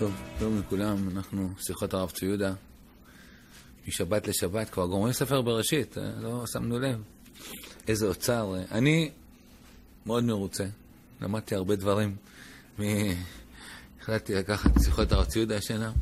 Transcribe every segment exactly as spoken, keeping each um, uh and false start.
טוב, שלום לכולם, אנחנו שיחות הרב צבי יהודה, משבת לשבת, כבר גומרים ספר בראשית, לא שמנו לב, איזה אוצר. אני מאוד מרוצה, למדתי הרבה דברים, מ... החלטתי לקחת שיחות הרב צבי יהודה השנה,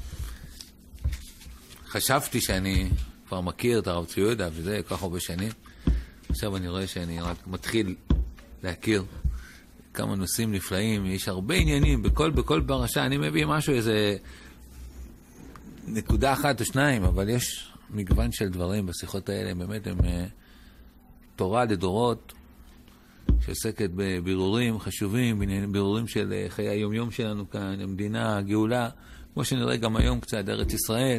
חשבתי שאני כבר מכיר את הרב צבי יהודה, וזה כך הרבה שנים, עכשיו אני רואה שאני רק מתחיל להכיר כמה נושאים נפלאים, יש הרבה עניינים, בכל, בכל פרשה אני מביא משהו, איזה נקודה אחת או שניים, אבל יש מגוון של דברים בשיחות האלה, באמת הם תורה לדורות, שעוסקת בבירורים חשובים, בירורים של חיי היום-יום שלנו כאן, המדינה, הגאולה, כמו שנראה גם היום קצת, ארץ ישראל.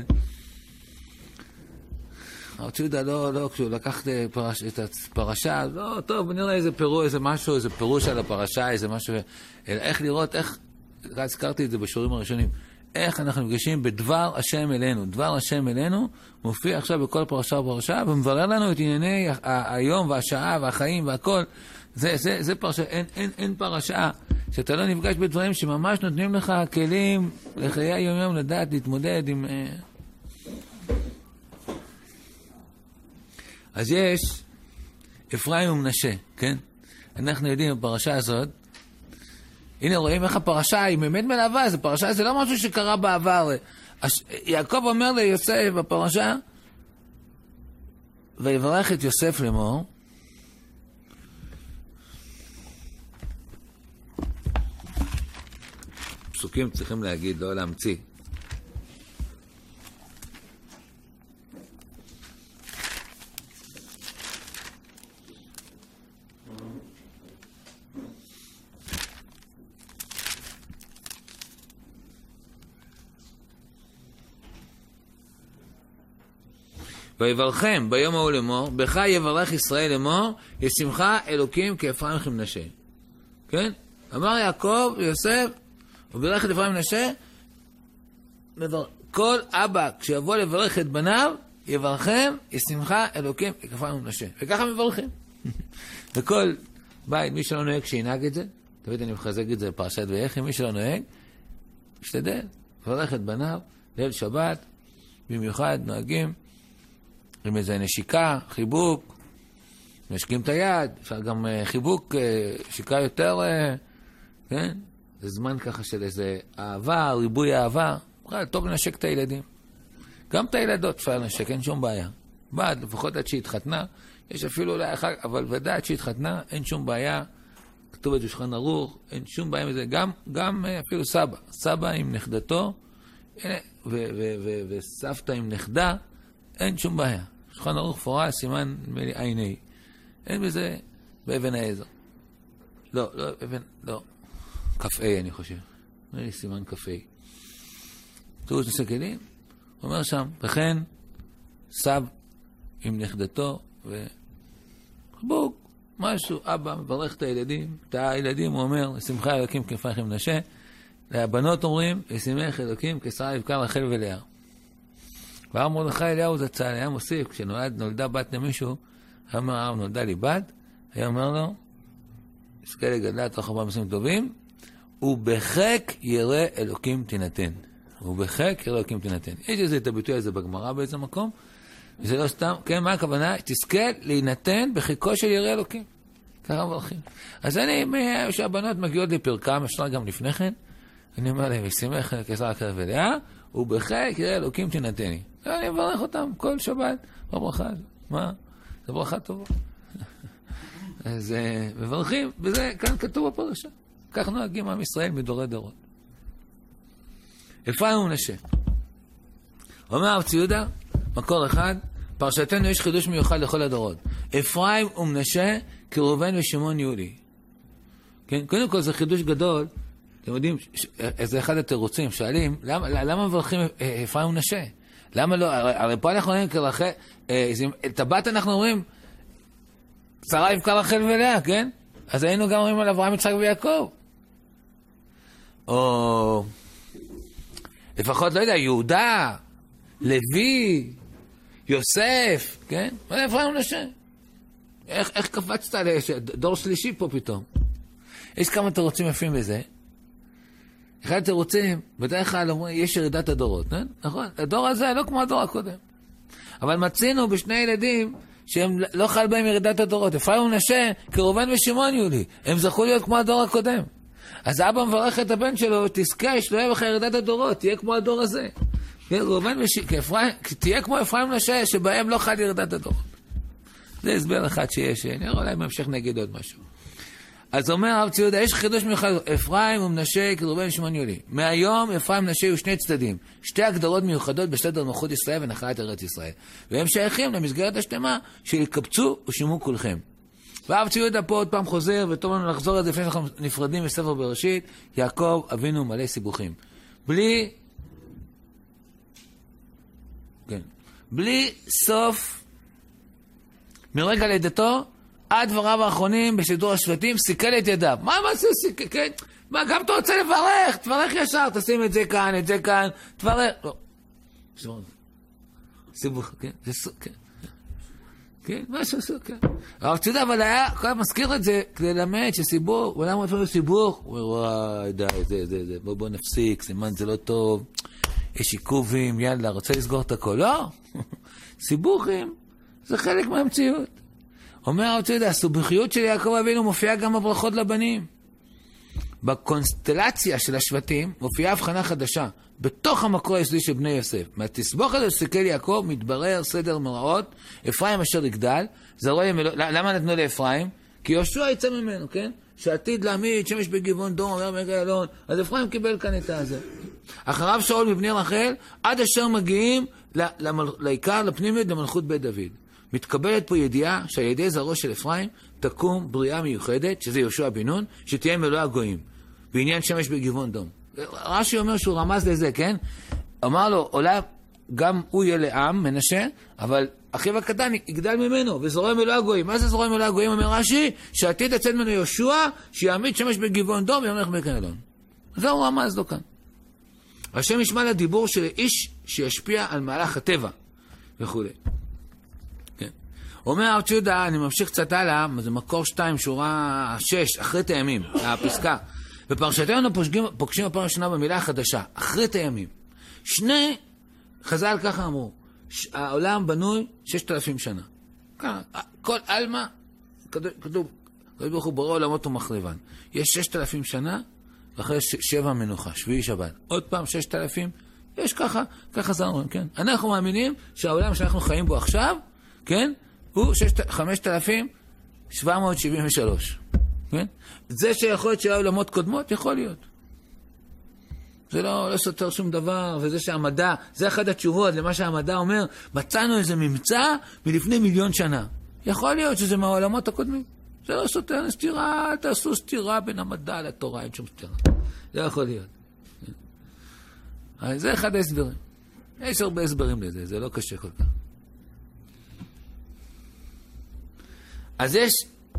הרב צבי יהודה לא, לא, כשהוא לקח פרש, את הפרשה, לא, טוב, נראה איזה פירוש, איזה משהו, איזה פירוש על הפרשה, איזה משהו, אלא איך לראות, איך, הזכרתי את זה בשיעורים הראשונים, איך אנחנו נפגשים בדבר השם אלינו. דבר השם אלינו מופיע עכשיו בכל פרשה ופרשה, ומברר לנו את ענייני היום והשעה והחיים והכל. זה, זה, זה פרשה, אין, אין, אין פרשה שאתה לא נפגש בדברים שממש נותנים לך כלים לחיי היום-יום לדעת, להתמודד עם... אז יש אפרים ומנשה, כן? אנחנו יודעים בפרשה הזאת, הנה רואים איך הפרשה היא באמת מלווה, זה פרשה, זה לא משהו שקרה בעבר. יעקב אומר ליוסף בפרשה, ויברך את יוסף לאמור, פסוקים צריכים להגיד, לא להמציא. ויברכם ביום ההוא לאמור, בך יברך ישראל לאמור, ישמחה אלוקים כאפרים וכמנשה. כן? אמר יעקב ליוסף, ובירך את אפרים ומנשה, כל אבא כשיבוא לברך את בניו, יברכם, ישמחה אלוקים כאפרים וכמנשה. וככה מברכים. וכל בית, מי שלא נוהג שינהג את זה, תמיד אני מחזק את זה בפרשת ויחי, מי שלא נוהג, משתדל, לברך את בניו, ליל שבת, במיוחד נוהגים, עם איזה נשיקה, חיבוק, נשקים את היד, אפשר גם חיבוק, שיקה יותר, כן? זה זמן ככה של איזה אהבה, ריבוי אהבה, טוב לנשק את הילדים. גם את הילדות אפשר לנשק, אין שום בעיה. בעד, לפחות עד שהתחתנה, יש אפילו אולי אחר, אבל ודאי עד שהתחתנה, אין שום בעיה, כתוב את זה שולחן ערוך, אין שום בעיה מזה, גם, גם אפילו סבא, סבא עם נכדתו, וסבתא עם נכדה, אין שום בעיה. שולחן ערוך פורה, סימן עיני. אין בזה באבן העזר. לא, לא, אבן, לא. קפאי, אני חושב. נראה לי סימן קפאי. תראו את נושא כלים. הוא אומר שם, וכן, סב עם נכדתו, וחבוק, משהו, אבא מברך את הילדים, את הילדים הוא אומר, שמחה אלוקים כאפרים וכמנשה, לבנות אומרים, ישמח אלוקים כשרה יבקר רחל ולאה. והר מרדכי אליהו זצ"ל היה מוסיף, כשנולדה בת למישהו, היה אומר, הרב נולדה לי בת, היה אומר לו, יזכה לגדלה תוך ארבעה מסים טובים, ובחק ירא אלוקים תינתן. ובחק ירא אלוקים תינתן. יש איזה את הביטוי הזה בגמרא באיזה מקום, וזה לא סתם, כן, מה הכוונה? תזכה להינתן בחיקו של ירא אלוקים. ככה מברכים. אז אני, כשהבנות מגיעות לפרקם, אפשר גם לפני כן, אני אומר להם, ישמח כשרה יבקר ולאה, ובחק ירא אלוקים תינתני. אני מברך אותם כל שבת בברכה. מה? זו ברכה טובה. אז מברכים, וזה כאן כתוב בפרשה. כך נוהגים עם ישראל מדורי דורות. אפרים ומנשה. אומר הרב צבי יהודה, מקור אחד, פרשתנו יש חידוש מיוחד לכל הדורות. אפרים ומנשה כראובן ושמעון יהודי. כן? קודם כל זה חידוש גדול. אתם יודעים, זה אחד התירוצים, שואלים, למה, למה מברכים אפרים ומנשה? למה לא? הרי פה אנחנו אומרים כרחל, את הבת אנחנו אומרים, שרה יבקר רחל ולאה, כן? אז היינו גם אומרים על אברהם, יצחק ויעקב. או לפחות, לא יודע, יהודה, לוי, יוסף, כן? מה אפרים ומנשה? איך, איך קפצת לדור שלישי פה פתאום? יש כמה תירוצים יפים בזה. אחד התירוצים, בדרך כלל אומרים, יש ירידת הדורות, נכון? הדור הזה לא כמו הדור הקודם. אבל מצינו בשני ילדים שהם לא חל בהם ירידת הדורות. אפרים ומנשה, כראובן ושמעון יהיו לי. הם זכו להיות כמו הדור הקודם. אז אבא מברך את הבן שלו, תזכה, שלא יהיה בך ירידת הדורות, תהיה כמו הדור הזה. ראובן ושמעון, תהיה כמו אפרים ומנשה, שבהם לא חל ירידת הדורות. זה הסבר אחד שיש, נראה אולי בהמשך נגיד עוד משהו. אז אומר הרב צבי יהודה, יש חידוש מיוחד, אפרים ומנשה, כראובן ושמעון יהיו לי. מהיום אפרים ומנשה יהיו שני צדדים, שתי הגדרות מיוחדות בסדר מלכות ישראל ונחלת ארץ ישראל. והם שייכים למסגרת השלמה של יקבצו ושמעו כולכם. והרב צבי יהודה פה עוד פעם חוזר, וטוב לנו לחזור את זה לפני שאנחנו נפרדים בספר בראשית, יעקב אבינו מלא סיבוכים. בלי, כן, בלי סוף, מרגע לידתו, עד דבריו האחרונים בשידור השבטים, סיכל את ידיו. מה, מה זה סיכל? כן? מה, גם אתה רוצה לברך, תברך ישר, תשים את זה כאן, את זה כאן, תברך. לא. סיבוך, כן? זה סוג, כן. כן, משהו סוג, כן. אבל אתה יודע, אבל היה, כל כך מזכיר את זה, כדי ללמד שסיבוך, ולמה הוא לפעמים סיבוך? הוא אומר, וואי, די, זה, זה, זה, בוא, בוא נפסיק, סימן זה לא טוב, יש עיכובים, יאללה, רוצה לסגור את הכל. לא, סיבוכים, זה חלק מהמציאות. אומר הרב צבי יהודה, הסובכיות של יעקב אבינו מופיעה גם בברכות לבנים. בקונסטלציה של השבטים מופיעה הבחנה חדשה, בתוך המקור היסודי של בני יוסף. מהתסבוכת הזה שסיכל יעקב מתברר סדר מראות, אפרים אשר יגדל, למה נתנו לאפרים? כי יהושע יצא ממנו, כן? שעתיד להעמיד שמש בגבעון דום, אומר מגע אלון, אז אפרים קיבל כאן את הזה. אחריו שאול מבני רחל, עד אשר מגיעים לעיקר, לפנימיות, למלכות בית דוד. מתקבלת פה ידיעה שהידי זרעו של אפרים תקום בריאה מיוחדת, שזה יהושע בן נון, שתהיה מלוא הגויים, בעניין שמש בגבעון דום. רש"י אומר שהוא רמז לזה, כן? אמר לו, עולה, גם הוא יהיה לעם, מנשה, אבל אחיו הקטן יגדל ממנו, וזרוע מלוא הגויים. מה זה זרוע מלוא הגויים? אומר רש"י, שעתיד יצא ממנו יהושע, שיעמיד שמש בגבעון דום, וימלך מלך אלון. זה הוא רמז לו כאן. השם ישמע לדיבור של איש שישפיע על מהלך הטבע, וכו'. אומר הרב צבי יהודה, אני ממשיך קצת הלאה, זה מקור שתיים, שורה שש, אחרית הימים, הפסקה. בפרשתנו פוגשים הפעם השנה במילה החדשה, אחרית הימים. שני, חז"ל ככה אמרו, העולם בנוי ששת אלפים שנה. כל אלמה, כתוב, ברוך הוא ברא עולמות ומחריבן. יש ששת אלפים שנה, ואחרי שבע מנוחה, שביעי שבת. עוד פעם, ששת אלפים, יש ככה, ככה זה אומרים, כן? אנחנו מאמינים שהעולם שאנחנו חיים בו עכשיו, כן? הוא חמשת אלפים שבע מאות שבעים ושלוש. כן? זה שיכול להיות שהיו עולמות קודמות, יכול להיות. זה לא, לא סותר שום דבר, וזה שהמדע, זה אחד התשובות למה שהמדע אומר, מצאנו איזה ממצא מלפני מיליון שנה. יכול להיות שזה מהעולמות הקודמים. זה לא סותר, סתירה, תעשו סתירה בין המדע לתורה, אין שום סתירה. זה יכול להיות. כן? זה אחד ההסברים. יש הרבה הסברים לזה, זה לא קשה כל כך. אז יש,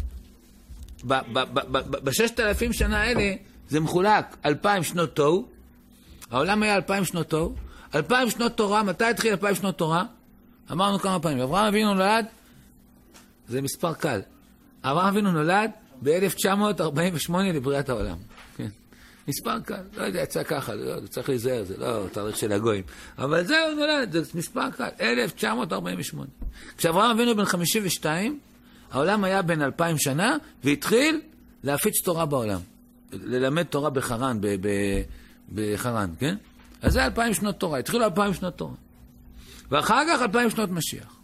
בששת אלפים שנה האלה, זה מחולק אלפיים שנות תוהו, העולם היה אלפיים שנות תוהו, אלפיים שנות תורה, מתי התחיל אלפיים שנות תורה? אמרנו כמה פעמים, אברהם אבינו נולד, זה מספר קל, אברהם אבינו נולד ב-אלף תשע מאות ארבעים ושמונה לבריאת העולם, כן? מספר קל, לא יודע, יצא ככה, לא, זה צריך להיזהר, זה לא תאריך של הגויים, אבל זהו נולד, זה מספר קל, אלף תשע מאות ארבעים ושמונה. כשאברהם אבינו בן חמישים ושתיים, העולם היה בין אלפיים שנה, והתחיל להפיץ תורה בעולם. ללמד תורה בחרן, בחרן, כן? אז זה אלפיים שנות תורה, התחילו אלפיים שנות תורה. ואחר כך אלפיים שנות משיח.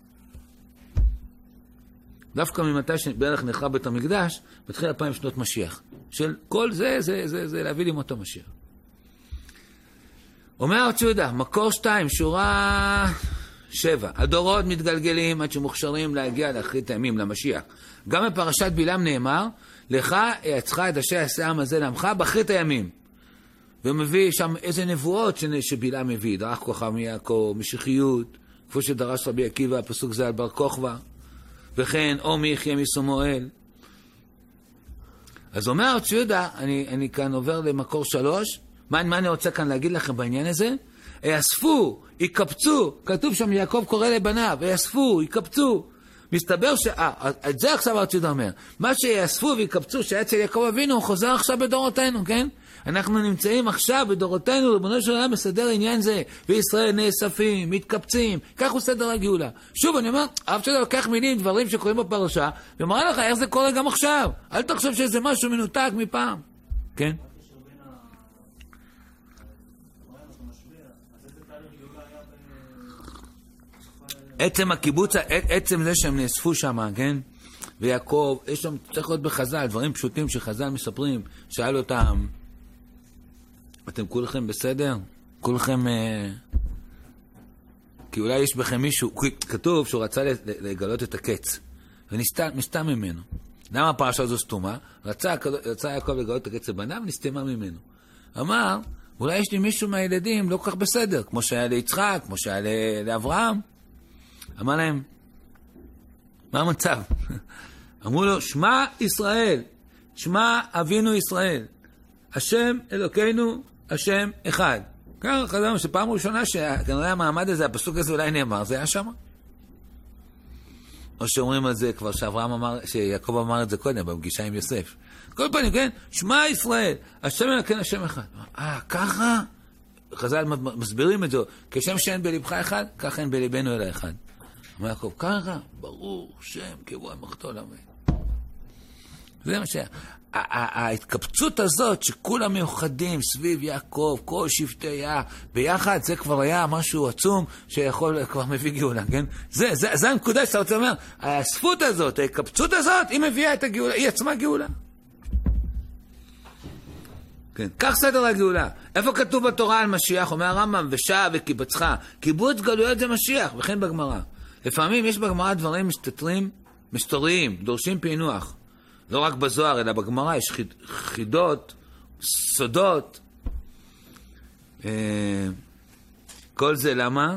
דווקא ממתי שבערך נחרב בית המקדש, מתחיל אלפיים שנות משיח. של כל זה, זה, זה, זה להביא למות המשיח. אומר הרב צבי יהודה, מקור שתיים, שורה שבע. הדורות מתגלגלים עד שמוכשרים להגיע לאחרית הימים, למשיח. גם בפרשת בלעם נאמר, לך יצחה את אשר יעשה העם הזה לעמך באחרית הימים. והוא מביא שם איזה נבואות שבלעם מביא, דרך כוכב מיעקב, משיחיות, כפי שדרש רבי עקיבא, פסוק זה על בר כוכבא, וכן או מי יחיה מסמואל. אז אומר הרב צבי יהודה, אני, אני כאן עובר למקור שלוש, מה, מה אני רוצה כאן להגיד לכם בעניין הזה? יאספו, יקפצו, כתוב שם יעקב קורא לבניו, יאספו, יקפצו, מסתבר ש... אה, את זה עכשיו הרצוי אומר. מה שיאספו ויקבצו שהיה אצל יעקב אבינו, הוא חוזר עכשיו בדורותינו, כן? אנחנו נמצאים עכשיו בדורותינו, ריבונו של עולם מסדר עניין זה, וישראל נאספים, מתקבצים, כך הוא סדר הגאולה. שוב, אני אומר, אף שאתה לוקח מילים, דברים שקוראים בפרשה, ומראה לך איך זה קורה גם עכשיו. אל תחשוב שזה משהו מנותק מפעם. כן? עצם הקיבוץ, עצם זה שהם נאספו שם, כן? ויעקב, יש שם, צריך להיות בחז"ל, דברים פשוטים שחז"ל מספרים, שאל אותם, אתם כולכם בסדר? כולכם... אה... כי אולי יש בכם מישהו, כתוב שהוא רצה לגלות את הקץ, ונסתם ממנו. למה הפרשה הזו סתומה? רצה, רצה יעקב לגלות את הקץ לבניו, ונסתמה ממנו. אמר, אולי יש לי מישהו מהילדים לא כל כך בסדר, כמו שהיה ליצחק, כמו שהיה לאברהם. אמר להם, מה המצב? אמרו לו, שמע ישראל, שמע אבינו ישראל, השם אלוקינו, השם אחד. כך חזרנו שפעם ראשונה שכנראה המעמד הזה, הפסוק הזה אולי נאמר, זה היה שם. או שאומרים על זה כבר שאברהם אמר, שיעקב אמר את זה קודם, בפגישה עם יוסף. כל פעמים, כן, שמע ישראל, השם אלוקינו, השם אחד. אה, ככה? חז"ל מסבירים את זה, כשם שאין בלבך אחד, ככה אין בלבנו אלא אחד. אמר יעקב, ככה, ברור, שם, קבוע מחתו למד. זה מה שהיה. ההתקבצות הזאת שכולם מיוחדים סביב יעקב, כל שבטי היה ביחד, זה כבר היה משהו עצום שיכול, כבר מביא גאולה, כן? זה, זה, זה הנקודה שאתה רוצה לומר. האספות הזאת, ההתקבצות הזאת, היא מביאה את הגאולה, היא עצמה גאולה. כן, כך סדר הגאולה. איפה כתוב בתורה על משיח? אומר הרמב"ם, ושעה וקיבצך. קיבוץ גלויות זה משיח, וכן בגמרא. לפעמים יש בגמרא דברים מסתתרים, מסתוריים, דורשים פענוח. לא רק בזוהר, אלא בגמרא יש חידות, סודות. כל זה למה?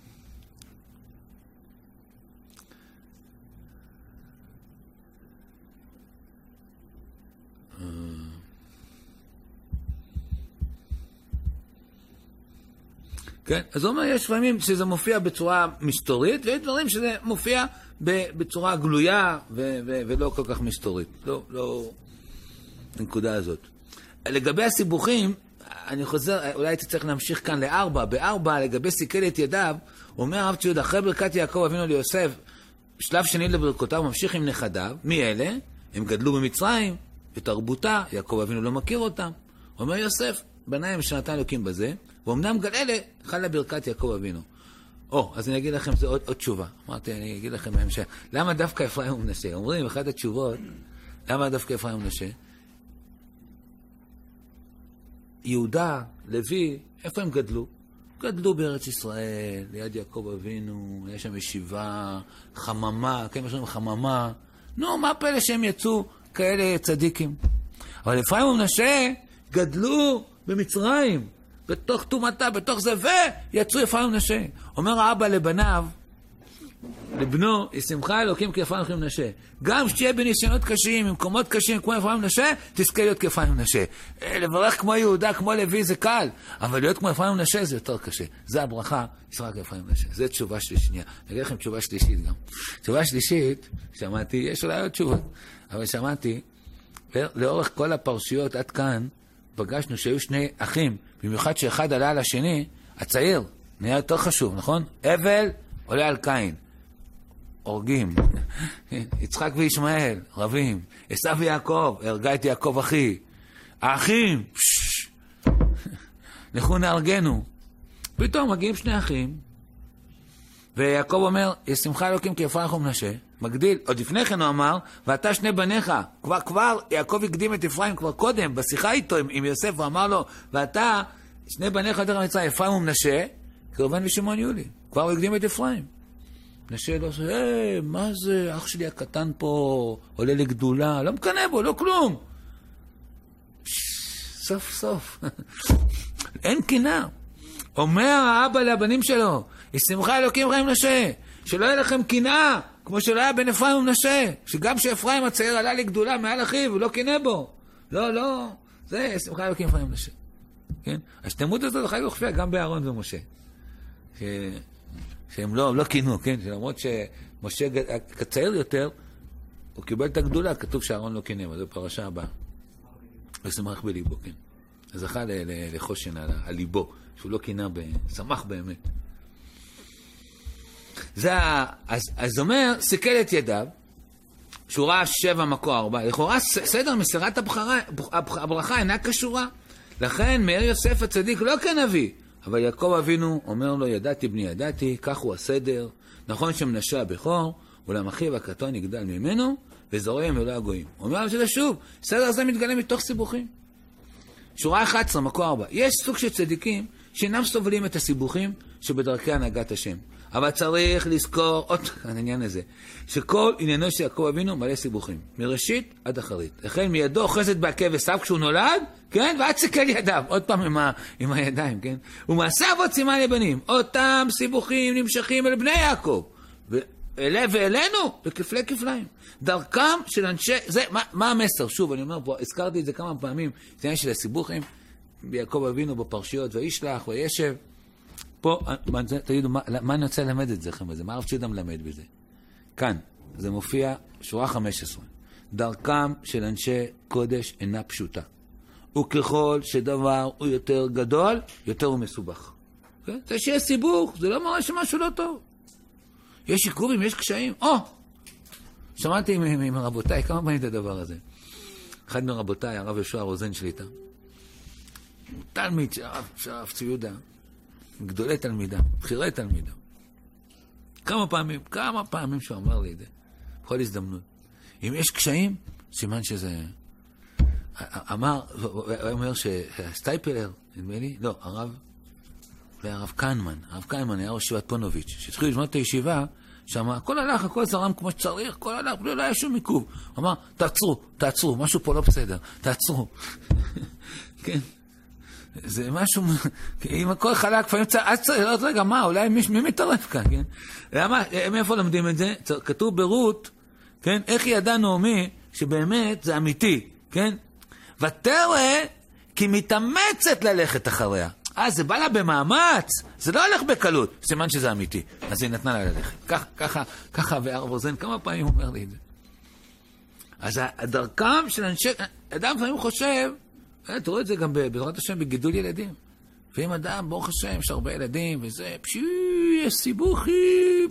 כן, אז הוא אומר, יש פעמים שזה מופיע בצורה מסתורית, ויש דברים שזה מופיע בצורה גלויה ו- ו- ולא כל כך מסתורית. לא, לא, הנקודה הזאת. לגבי הסיבוכים, אני חוזר, אולי הייתי צריך להמשיך כאן לארבע. בארבע, לגבי סיכל את ידיו, הוא אומר הרב ציוד, אחרי ברכת יעקב אבינו ליוסף, שלב שני לברכותיו, הוא ממשיך עם נכדיו. מי אלה? הם גדלו במצרים, בתרבותה, יעקב אבינו לא מכיר אותם. הוא אומר יוסף, בניים שנתן אלוקים בזה, ואומנם גל אלה חלה ברכת יעקב אבינו. או, אז אני אגיד לכם, זה עוד, עוד תשובה. אמרתי, אני אגיד לכם בהמשך. למה דווקא אפרים ומנשה? אומרים, אחת התשובות, למה דווקא אפרים ומנשה? יהודה, לוי, איפה הם גדלו? גדלו בארץ ישראל, ליד יעקב אבינו, יש שם ישיבה, חממה, כן, יש שם חממה. נו, מה פלא שהם יצאו כאלה צדיקים? אבל אפרים ומנשה גדלו במצרים. בתוך תומתה, בתוך זה, ויצאו אפרים ומנשה. אומר האבא לבניו, לבנו, ישמחה אלוקים כאפרים ומנשה. גם שתהיה בניסיונות קשים, במקומות קשים כמו אפרים ומנשה, תזכה להיות כאפרים ומנשה. לברך כמו יהודה, כמו לוי זה קל, אבל להיות כמו אפרים ומנשה זה יותר קשה. זה הברכה, ישמחה כאפרים ומנשה. זה תשובה שנייה. אני אגיד לכם תשובה שלישית גם. תשובה שלישית, שמעתי, יש אולי עוד תשובות, אבל שמעתי, לאורך כל הפרשיות עד כאן, פגשנו שהיו שני אחים, במיוחד שאחד עלה על השני, הצעיר, נהיה יותר חשוב, נכון? אבל עולה על קין. הורגים. יצחק וישמעאל, רבים. עשיו ויעקב, הרגה את יעקב אחי. האחים, לכו נהרגנו. פתאום מגיעים שני אחים, ויעקב אומר, ישמחה אלוקים כאפרים ומנשה, מגדיל. עוד לפני כן הוא אמר, ואתה שני בניך. כבר, כבר, יעקב הקדים את אפרים כבר קודם, בשיחה איתו עם, עם יוסף, הוא אמר לו, ואתה, שני בניך יותר מצרים, אפרים ומנשה, כראובן ושמעון יולי. כבר הוא הקדים את אפרים. מנשה לא עושה, היי, מה זה, אח שלי הקטן פה, עולה לגדולה, לא מקנה בו, לא כלום. סוף סוף. אין קינה. אומר האבא לבנים שלו, ישמחה אלוקים אפרים ומנשה, שלא יהיה לכם קנאה, כמו שלא היה בין אפרים ומנשה, שגם שאפרים הצעיר עלה לגדולה מעל אחיו, הוא לא קנא בו. לא, לא, זה ישמחה אלוקים אפרים ומנשה. כן? השתמות הזאת אחר כך הופיעה גם באהרון ומשה. שהם לא, לא כינו, כן? שלמרות שמשה קצר יותר, הוא קיבל את הגדולה, כתוב שאהרון לא כינה, אבל זו פרשה הבאה. ושמח בליבו, כן. אז זכה לחושן על, על ליבו, שהוא לא כינה, שמח באמת. זה, אז, אז אומר, סיכל את ידיו, שורה שבע מקור ארבע, לכאורה סדר מסירת הבחרה, הברכה אינה קשורה, לכן מאיר יוסף הצדיק לא כנביא, אבל יעקב אבינו אומר לו, ידעתי בני ידעתי, כך הוא הסדר, נכון שמנשה הבכור, אולם אחיו הקטון יגדל ממנו, וזורעים ולא הגויים. הוא אומר שזה שוב, סדר הזה מתגלה מתוך סיבוכים. שורה אחת עשרה מקור ארבע, יש סוג של צדיקים שאינם סובלים את הסיבוכים שבדרכי הנהגת השם. אבל צריך לזכור עוד העניין הזה, שכל עניינו של יעקב אבינו מלא סיבוכים, מראשית עד אחרית. לכן מידו אוחזת בעקב עשיו כשהוא נולד, כן? ועד סיכל ידיו, עוד פעם עם, ה, עם הידיים, כן? ומעשה אבות סימן לבנים, אותם סיבוכים נמשכים אל בני יעקב, ואלה ואלינו, לכפלי כפליים. דרכם של אנשי, זה, מה, מה המסר? שוב, אני אומר פה, הזכרתי את זה כמה פעמים, זה העניין של הסיבוכים, ביעקב אבינו בפרשיות, וישלח וישב, פה, תגידו, מה, מה אני רוצה ללמד את זה, בזה? מה הרב צ'ידה מלמד בזה? כאן, זה מופיע שורה חמש עשרה. דרכם של אנשי קודש אינה פשוטה. וככל שדבר הוא יותר גדול, יותר הוא מסובך. כן? זה שיש סיבוך, זה לא מראה שמשהו לא טוב. יש עיכובים, יש קשיים. או! שמעתי עם, עם, עם רבותיי, כמה פעמים את הדבר הזה? אחד מרבותיי, הרב ישוע רוזן שליטה. תלמיד שהרב, שהרב ציודה. גדולי תלמידה, בחירי תלמידה. כמה פעמים, כמה פעמים שהוא אמר לי את זה. בכל הזדמנות. אם יש קשיים, סימן שזה... אמר, הוא אומר שסטייפלר, נדמה לי, לא, הרב, אולי הרב קנמן, הרב קנמן היה ראש ישיבת פונוביץ', שהתחיל לשמוע את הישיבה, שאמר, הכל הלך, הכל זרם כמו שצריך, הכל הלך, לא היה שום עיכוב. הוא אמר, תעצרו, תעצרו, משהו פה לא בסדר, תעצרו. כן. זה משהו, אם הכל חלק, לפעמים צריך, אז צריך לראות רגע, מה, אולי מי, מי מתערף כאן, כן? למה, מאיפה לומדים את זה? כתוב ברות, כן? איך ידע נעמי, שבאמת זה אמיתי, כן? ותראה, כי מתאמצת ללכת אחריה. אז זה בא לה במאמץ, זה לא הולך בקלות, סימן שזה אמיתי. אז היא נתנה לה ללכת. ככה, ככה, ככה, והרב רוזן כמה פעמים אומר לי את זה. אז הדרכם של אנשי, אדם לפעמים חושב, תראו את זה גם בעזרת השם בגידול ילדים. ואם אדם, ברוך השם, יש הרבה ילדים, וזה, פשי, יש סיבוכים,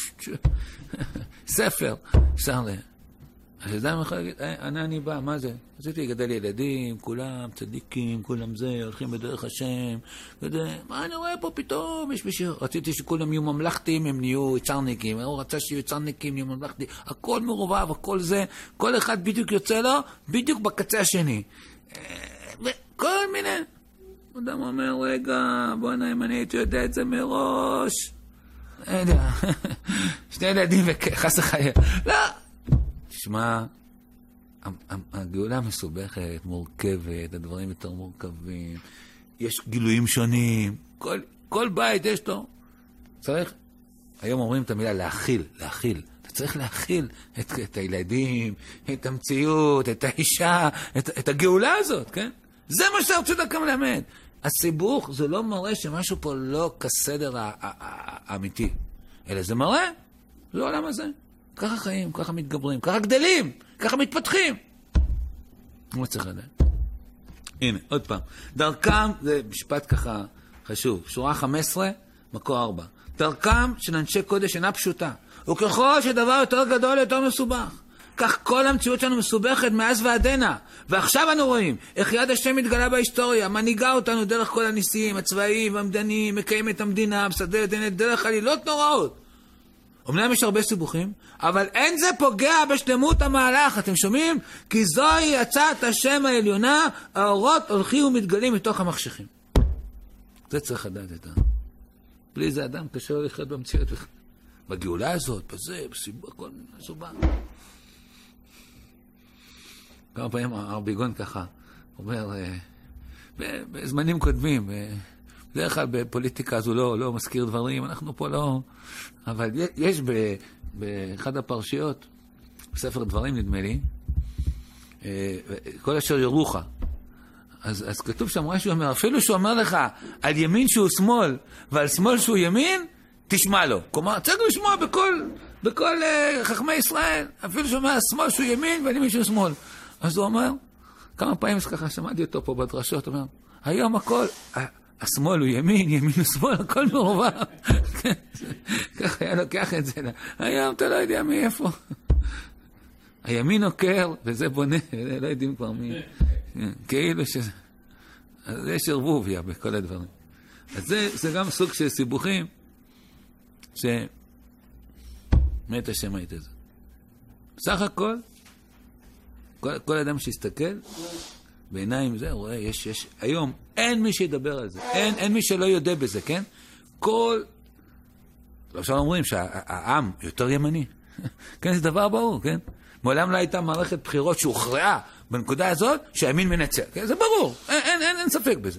ספר, אפשר ל... אז אדם יכול להגיד, אני אני בא, מה זה? רציתי לגדל ילדים, כולם צדיקים, כולם זה, הולכים בדרך השם, וזה, מה אני רואה פה פתאום? יש מישהו, רציתי שכולם יהיו ממלכתיים, הם נהיו צרניקים, הוא רצה שיהיו צרניקים, יהיו ממלכתיים, הכל מרובב, הכל זה, כל אחד בדיוק יוצא לו, בדיוק בקצה השני. וכל מיני. אדם אומר, רגע, בוא נעים, אני הייתי יודע את זה מראש. לא יודע, שני ילדים וחס וחלילה. לא. תשמע, הגאולה מסובכת, מורכבת, הדברים יותר מורכבים, יש גילויים שונים, כל, כל בית יש לו. צריך, היום אומרים את המילה להכיל, להכיל. אתה צריך להכיל את, את הילדים, את המציאות, את האישה, את, את הגאולה הזאת, כן? זה מה שאתה רוצה דרכם ללמד. הסיבוך זה לא מראה שמשהו פה לא כסדר האמיתי, אלא זה מראה, זה העולם הזה. ככה חיים, ככה מתגברים, ככה גדלים, ככה מתפתחים. לא צריך לדעת. הנה, עוד פעם. דרכם, זה משפט ככה חשוב, שורה חמש עשרה, מקור ארבע. דרכם של אנשי קודש אינה פשוטה, וככל שדבר יותר גדול יותר מסובך. כך כל המציאות שלנו מסובכת מאז ועדנה. ועכשיו אנו רואים איך יד השם מתגלה בהיסטוריה, מנהיגה אותנו דרך כל הניסים, הצבאיים והמדנים, מקיים את המדינה, מסדרת את דרך עלילות נוראות. אמנם יש הרבה סיבוכים, אבל אין זה פוגע בשלמות המהלך, אתם שומעים? כי זוהי הצעת השם העליונה, האורות הולכים ומתגלים מתוך המחשכים. זה צריך לדעת את זה. בלי זה אדם קשה לו לחיות במציאות. בגאולה הזאת, בזה, בסיבוך, הכל מסובך. כמה פעמים הרב ביגון ככה אומר, בזמנים קודמים, בדרך כלל בפוליטיקה הזו לא, לא מזכיר דברים, אנחנו פה לא... אבל יש באחד הפרשיות, בספר דברים נדמה לי, כל אשר ירוך. אז, אז כתוב שם משהו אומר, אפילו שהוא אומר לך על ימין שהוא שמאל ועל שמאל שהוא ימין, תשמע לו. כלומר, צריך לשמוע בכל, בכל uh, חכמי ישראל, אפילו שומע שמאל שהוא ימין ואני מישהו שמאל. אז הוא אומר, כמה פעמים ככה שמעתי אותו פה בדרשות, הוא אומר, היום הכל, השמאל הוא ימין, ימין הוא שמאל, הכל מעורבב. ככה היה לוקח את זה. היום אתה לא יודע מאיפה. הימין עוקר, וזה בונה, לא יודעים כבר מי. כאילו שזה... אז יש ערבוביה בכל הדברים. אז זה, זה גם סוג של סיבוכים, ש... מת השם היית זה. בסך הכל, כל, כל אדם שיסתכל, בעיניים זה, רואה, יש, יש, היום אין מי שידבר על זה, אין, אין מי שלא יודע בזה, כן? כל, עכשיו אומרים שהעם יותר ימני, כן, זה דבר ברור, כן? מעולם לא הייתה מערכת בחירות שהוכרעה בנקודה הזאת שהימין מנצח, כן? זה ברור, אין, אין, אין, אין ספק בזה.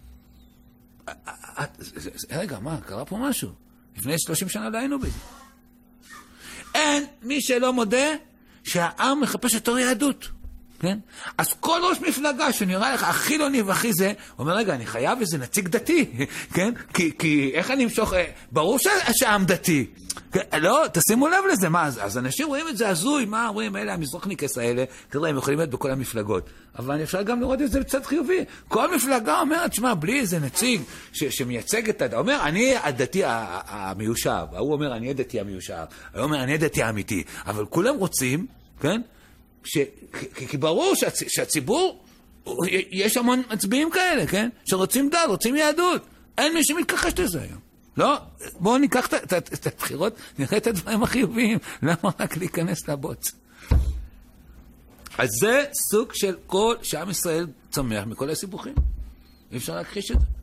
רגע, מה, קרה פה משהו? לפני שלושים שנה לא היינו בזה. אין מי שלא מודה שהעם מחפש יותר יהדות, כן? אז כל ראש מפלגה שנראה לך הכי לא והכי זה, אומר, רגע, אני חייב איזה נציג דתי, כן? כי, כי איך אני אמשוך, ברור שהעם דתי. לא, תשימו לב לזה, מה, אז, אז אנשים רואים את זה הזוי, מה אומרים, אלה המזרחניקס האלה, תראה, הם יכולים להיות בכל המפלגות. אבל אפשר גם לראות את זה בצד חיובי. כל מפלגה אומרת, שמה, בלי איזה נציג ש, שמייצג את הדתי, אומר, אני הדתי המיושב, הוא אומר, אני הדתי המיושב, הוא אומר, אני הדתי האמיתי, אבל כולם רוצים, כן? ש, כי, כי ברור שהצ, שהציבור, יש המון מצביעים כאלה, כן? שרוצים דת, רוצים יהדות. אין מי שמתכחש לזה היום. לא, בואו ניקח את הבחירות, נראה את הדברים החיוביים, למה רק להיכנס לבוץ? אז זה סוג של כל שעם ישראל צומח מכל הסיבוכים. אי אפשר להכחיש את זה.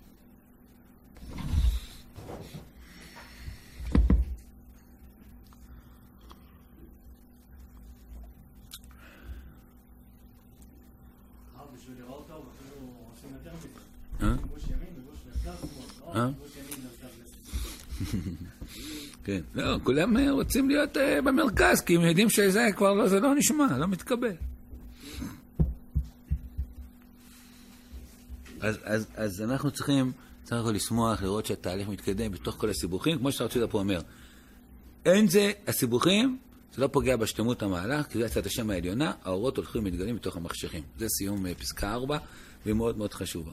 אה? כן, לא, כולם רוצים להיות במרכז, כי הם יודעים שזה כבר לא, זה לא נשמע, לא מתקבל. אז, אז, אז אנחנו צריכים, צריך לשמוח, לראות שהתהליך מתקדם בתוך כל הסיבוכים, כמו שאתה רוצה פה אומר. אין זה, הסיבוכים, זה לא פוגע בשלמות המהלך, כי זה הצעת השם העליונה, האורות הולכים ומתגלים בתוך המחשכים. זה סיום פסקה ארבע, והיא מאוד מאוד חשובה.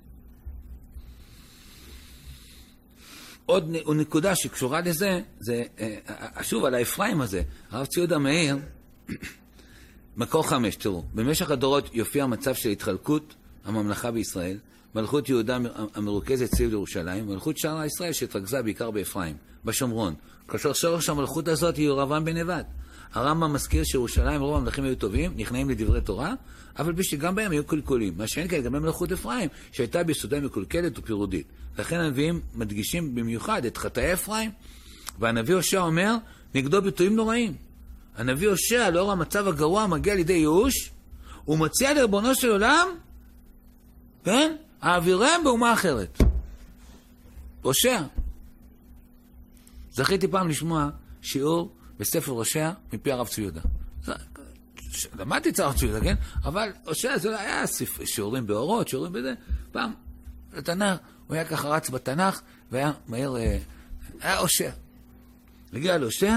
עוד נקודה שקשורה לזה, זה, שוב, על האפרים הזה, הרב ציודה מאיר, מקור חמש, תראו, במשך הדורות יופיע מצב של התחלקות הממלכה בישראל, מלכות יהודה המרוכזת סביב לירושלים, מלכות שער ישראל שהתרכזה בעיקר באפרים, בשומרון. כאשר שורש המלכות הזאת היא ירבעם בן נבט. הרמב"ם מזכיר שירושלים רוב המלכים היו טובים, נכנעים לדברי תורה, אבל בשגם בהם היו קלקולים. מה שאין כאלה גם במלכות אפרים, שהייתה ביסודה מקולקלת ופירודית. לכן הנביאים מדגישים במיוחד את חטאי אפרים, והנביא הושע אומר, נגדו ביטויים נוראים. הנביא הושע, לאור המצב הגרוע, מגיע לידי ייאוש, הוא מציע לריבונו של עולם, כן? האווירם באומה אחרת. הושע. זכיתי פעם לשמוע שיעור בספר הושע מפי הרב ציודה. למדתי את הרב ציודה, כן? אבל הושע זה היה שיעורים באורות, שיעורים בזה. פעם, לתנ"ך, הוא היה ככה רץ בתנ"ך, והיה מהר, היה הושע. הגיע להושע,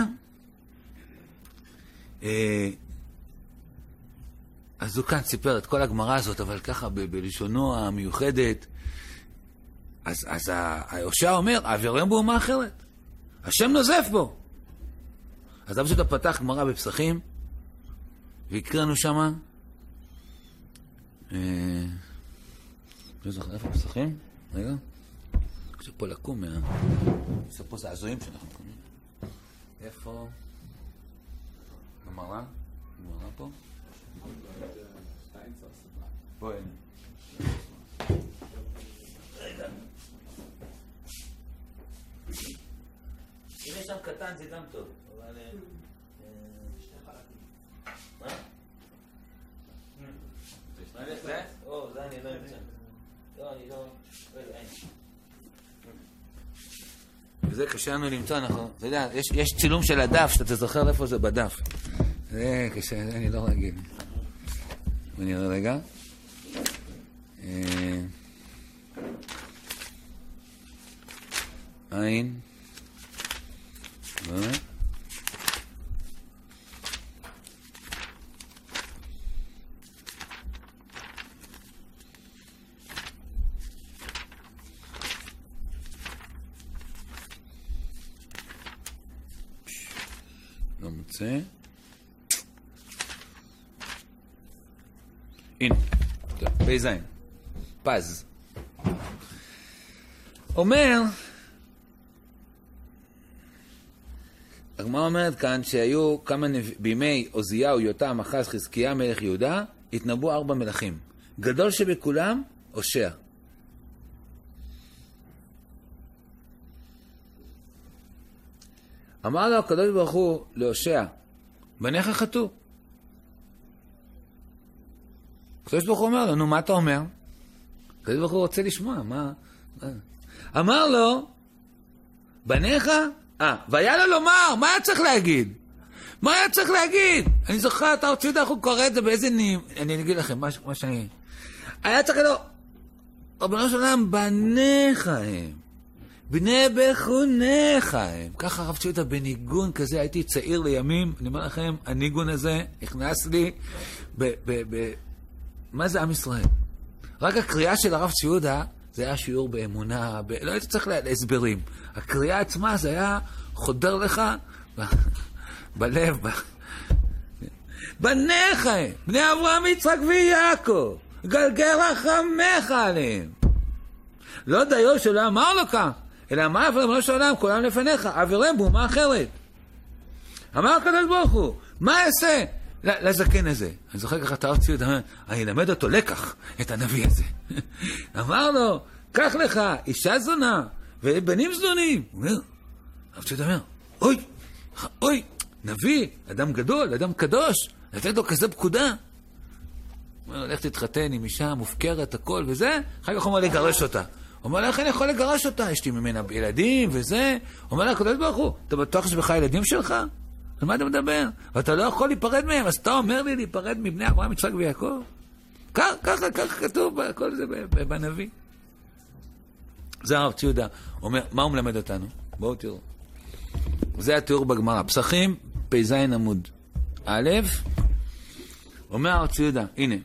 אז הוא כאן סיפר את כל הגמרא הזאת, אבל ככה ב- בלשונו המיוחדת. אז, אז ההושע אומר, האווירם באומה אחרת. השם נוזף בו. אז אבא שאתה פתח גמרא בפסחים, והקראנו שמה, אה, לא זוכר, איפה פסחים? רגע. עכשיו פה לקום מה... זה פה זה הזויים שאנחנו קונים. איפה? גמרא? גמרא פה? בוא הנה. רגע. אם יש שם קטן זה גם טוב, אבל... מה? זה? או, זה אני לא אמצא. לא, אני לא... רגע, אין. וזה קשה לנו למצוא, אנחנו... אתה יודע, יש צילום של הדף, שאתה זוכר איפה זה בדף. זה קשה, אני לא רגיל. בוא נראה רגע. עין, לא מוצא. הנה, בייזיין, פז. אומר, הגמרא אומרת כאן שהיו כמה נב... בימי עוזיהו, יותם, אחז, חזקיה, מלך יהודה, התנבאו ארבע מלכים. גדול שבכולם, הושע. אמר לו הקדוש ברוך הוא להושע, בניך חטאו. הקדוש ברוך הוא אומר לו, נו, מה אתה אומר? הקדוש ברוך הוא רוצה לשמוע, מה? אמר לו, בניך? אה, והיה לו לומר, מה היה צריך להגיד? מה היה צריך להגיד? אני זוכר, אתה רוצה לדעת, הוא קורא את זה באיזה נים, אני אגיד לכם, מה, מה שאני... היה צריך לו, רבנו של עולם, בניך הם, בני בחוניך הם. ככה הרב ציודה בניגון כזה, הייתי צעיר לימים, אני אומר לכם, הניגון הזה נכנס לי ב... ב, ב מה זה עם ישראל? רק הקריאה של הרב ציודה, זה היה שיעור באמונה, ב... לא הייתי צריך להסברים. הקריאה עצמה, זה היה חודר לך ב... בלב. ב... בניך, בני אברהם, יצחק ויעקב, גלגל רחמך עליהם. לא דיו שלא אמר לו כך, אלא אמר אברהם לא שלם, כולם לפניך, אברהם באומה אחרת. אמר הקדוש ברוך הוא, מה יעשה לזקן הזה? אני זוכר ככה את הרב ציודה, אני אלמד אותו לקח, את הנביא הזה. אמר לו, קח לך אישה זונה ובנים זונים. הוא אומר, הרב ציודה אומר, אוי, אוי, נביא, אדם גדול, אדם קדוש, לתת לו כזה פקודה. הוא אומר, לך תתחתן עם אישה מופקרת, הכל וזה, אחר כך הוא אומר לגרש אותה. הוא אומר, איך אני יכול לגרש אותה? יש לי ממנה ילדים וזה. הוא אומר לה, הקדוש ברוך הוא, אתה בטוח שבך ילדים שלך? על מה אתה מדבר? ואתה לא יכול להיפרד מהם, אז אתה אומר לי להיפרד מבני אברהם, יצחק ויעקב? ככה, ככה, ככה כתוב, כל זה בנביא. זה הרב ציודה. הוא אומר, מה הוא מלמד אותנו? בואו תראו. זה התיאור בגמרא. פסחים, פזיין עמוד א', אומר הרב ציודה, הנה,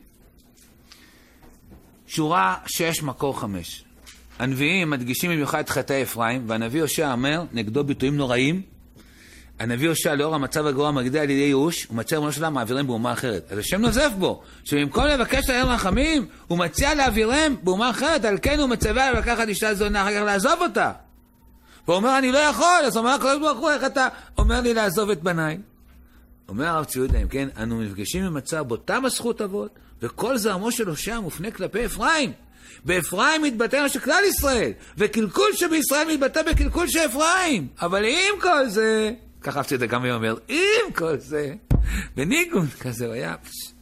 שורה שש מקור חמש. הנביאים מדגישים במיוחד את חטאי אפרים, והנביא הושע אומר נגדו ביטויים נוראים. הנביא הושע לאור המצב הגרוע מגדל על ידי ייאוש, הוא מציע רבנו של עולם מעבירם באומה אחרת. אז השם נוזף בו, שבמקום לבקש עליהם רחמים, הוא מציע להעבירם באומה אחרת, על כן הוא מצווה לקחת אישה זונה, אחר כך לעזוב אותה. והוא אומר, אני לא יכול, אז הוא אומר, הקדוש ברוך הוא, איך אתה אומר לי לעזוב את בניי? אומר הרב ציודה, אם כן, אנו מפגשים במצב באותם הזכות אבות, וכל זרמו של הושע מופנה כלפי אפרים. באפרים מתבטא של כלל ישראל, וקלקול שבישראל מתבטא בקלקול של אפרים. אבל עם כל זה, ככה הרב ציודה גם אומר, עם כל זה, בניגון כזה הוא היה.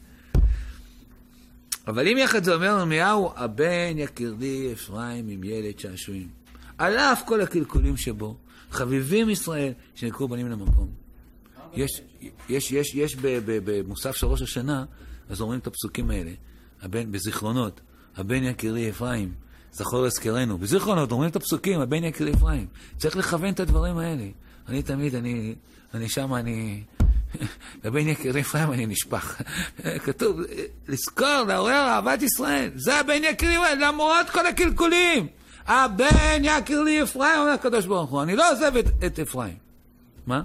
אבל אם יחד זה אומר ירמיהו, הבן יכיר לי אפרים עם ילד שעשועים. על אף כל הקלקולים שבו, חביבים ישראל שנקראו בנים למקום. יש, יש, יש, יש במוסף של ראש השנה, אז אומרים את הפסוקים האלה, הבן, בזיכרונות, הבן יקירי אפרים, זכור אזכרנו. בזיכרונות אומרים את הפסוקים, הבן יקירי אפרים. צריך לכוון את הדברים האלה. אני תמיד, אני, אני שם, אני, הבן יקירי אפרים אני נשפח. כתוב, לזכור, לעורר אהבת ישראל. זה הבן יקירי אפרים, למרות כל הקלקולים. הבן יקירי אפרים, אומר הקדוש ברוך הוא, אני לא עוזב את, את אפרים. מה?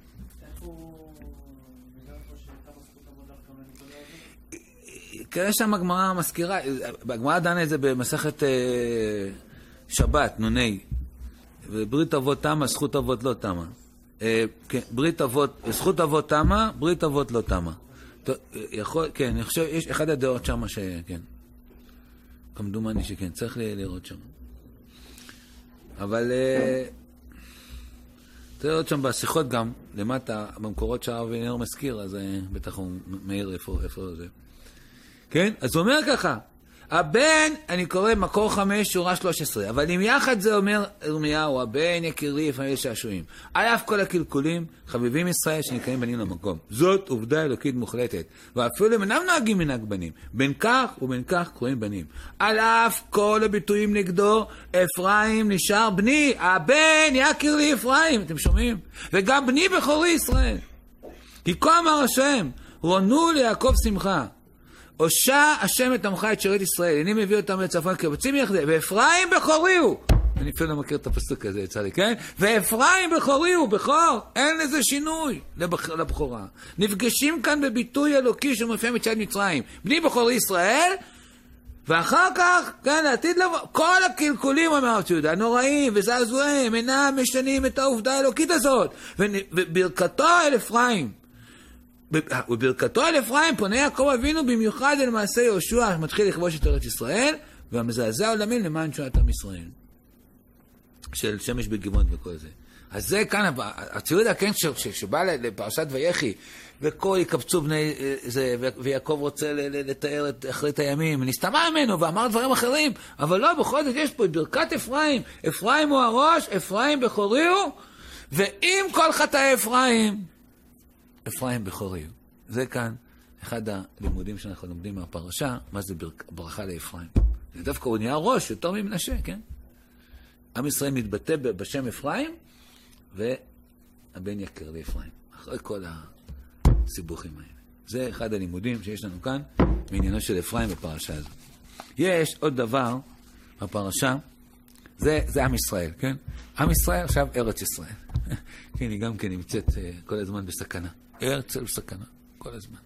כראה שם הגמרא מזכירה, הגמרא דנה את זה במסכת אה, שבת, נוני, וברית אבות תמה, זכות אבות לא תמה. אה, כן, ברית אבות, זכות אבות תמה, ברית אבות לא תמה. יכול, כן, אני חושב, יש אחד הדעות שם שכן. כמדומני שכן, צריך לראות שם. אבל אה, צריך לראות שם בשיחות גם, למטה, במקורות שהרב אבינר מזכיר, אז אה, בטח הוא מאיר איפה, איפה זה. כן? אז הוא אומר ככה, הבן, אני קורא מקור חמש, שורה שלוש עשרה, אבל אם יחד זה אומר ירמיהו, הבן יקרי לפני שעשועים. על אף כל הקלקולים, חביבים ישראל שנקראים בנים למקום. זאת עובדה אלוקית מוחלטת, ואפילו הם אינם נוהגים מנהג בנים. בין כך ובין כך קוראים בנים. על אף כל הביטויים נגדו, אפרים נשאר בני, הבן יקר לי אפרים, אתם שומעים? וגם בני בכורי ישראל. כי כה אמר השם, רונו ליעקב שמחה. הושע השם את עמך את שארית ישראל, אני מביא אותם לצפון קבצים יחדיו, ואפרים בכורי הוא. אני אפילו לא מכיר את הפסוק הזה, יצא לי, כן? ואפרים בכורי הוא, בכור, אין לזה שינוי לבח... לבחורה. נפגשים כאן בביטוי אלוקי שמופיע מצד מצרים. בני בכורי ישראל, ואחר כך, כן, לעתיד לבוא, כל הקלקולים, אומר יהודה, הנוראים וזעזועים, אינם משנים את העובדה האלוקית הזאת. וברכתו אל אפרים, וברכתו אל אפרים פונה יעקב אבינו במיוחד אל מעשה יהושע מתחיל לכבוש את ארץ ישראל והמזעזע עולמים למען תשועת עם ישראל של שמש בגבעון וכל זה. אז זה כאן הציוד הכן שבא לפרשת ויחי וכל יקבצו בני זה ויעקב רוצה לתאר את אחרית הימים נסתמה ממנו ואמר דברים אחרים אבל לא, בכל זאת יש פה את ברכת אפרים. אפרים הוא הראש, אפרים בכורי הוא, ועם כל חטאי אפרים אפרים בכורי. זה כאן אחד הלימודים שאנחנו לומדים מהפרשה, מה זה ברכה לאפרים. זה דווקא הוא נהיה ראש, יותר ממנשה, כן? עם ישראל מתבטא בשם אפרים, והבן יקר לאפרים. אחרי כל הסיבוכים האלה. זה אחד הלימודים שיש לנו כאן, מעניינו של אפרים בפרשה הזו. יש עוד דבר בפרשה, זה, זה עם ישראל, כן? עם ישראל, עכשיו ארץ ישראל. כן, היא גם כן נמצאת כל הזמן בסכנה. ארץ ישראל בסכנה, כל הזמן.